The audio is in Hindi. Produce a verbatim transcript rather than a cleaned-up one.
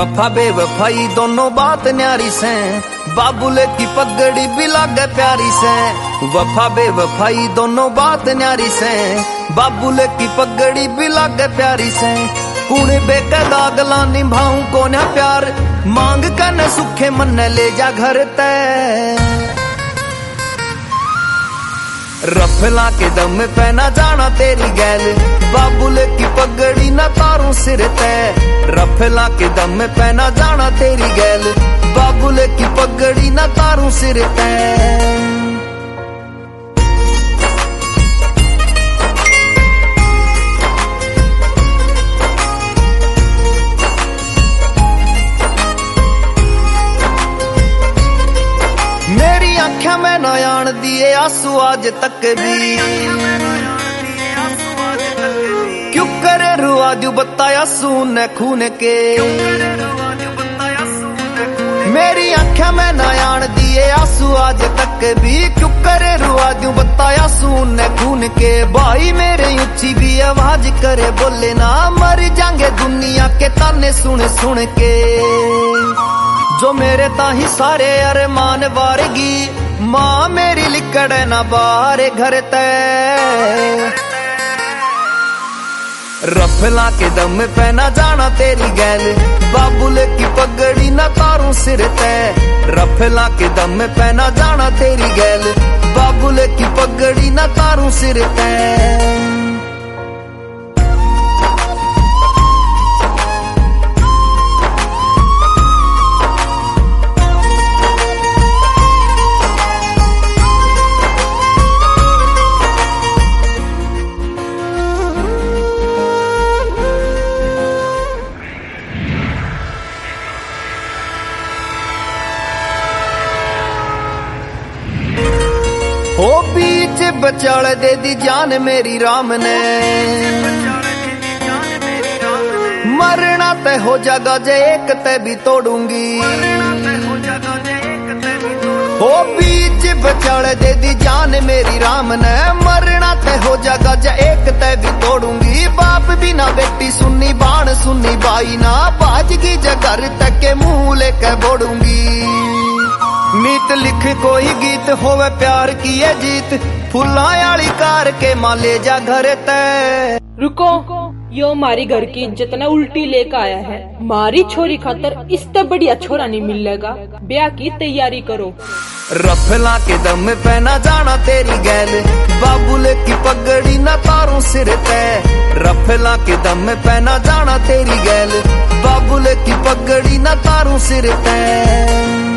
वफा बेवफाई दोनों बात न्यारी से, बाबुले की पगड़ी भी लागे प्यारी से। वफा बेवफाई दोनों बात न्यारी से, बाबुले की पगड़ी भी लागे प्यारी से। कुण बेकदागला निभाऊं को ना प्यार, मांग कन सुखे मन ले जा घर तय। रफला के दम पे ना जाना तेरी गैल, बाबुले की पगड़ी ना तारूं सिर तय। रफला के दम पे ना जाना तेरी गैल, बाबुले की पगड़ी ना तारूं सिर तय। मेरी आँखें में न आन दिए आंसू आज तक भी, क्यों करे रुआ दू बताया सून खून के। मेरी आँखें में न आन दिए आंसू आज तक भी, क्यों करे रुआ दू बताया सून खून के। भाई मेरे ऊंची भी आवाज करे बोले ना, मर जाएंगे दुनिया के ताने सुन सुन के। जो मेरे ताही सारे अरमान वारगी, माँ मेरी लिकड़ ना बाहर घर तय। रफला के दम पे ना जाना तेरी गैल, बाबुले की पगड़ी ना तारूं सिर तय। रफला के दम पे ना जाना तेरी गैल, बाबुले की पगड़ी ना तारूं सिर तय। हो बीच बचाल दे दी जान मेरी राम ने, मरना ते हो जागा जे एक ते भी तोड़ूंगी। हो बीच बचाल दे दी जान मेरी राम ने, मरना ते हो जागा जे एक ते भी तोड़ूंगी। बाप भी ना बेटी सुननी बाण सुननी बाई ना, बाजगी जगर तक के मुंह लेके बोड़ूंगी। नीत लिख कोई गीत होवे प्यार की ये जीत, फुल्ला आली कार के मां ले जा घर तय। रुको, यो हमारी घर की इज्जत न उल्टी लेकर आया है। मारी छोरी खातर इससे बढ़िया छोरा नहीं मिलेगा, ब्याह की तैयारी करो। रफला के दम पे ना जाना तेरी गैल, बाबुले की पगड़ी ना तारूं सिर तय। रफला के दम पे ना जाना तेरी गैल, बाबुले की पगड़ी ना तारूं सिर तय।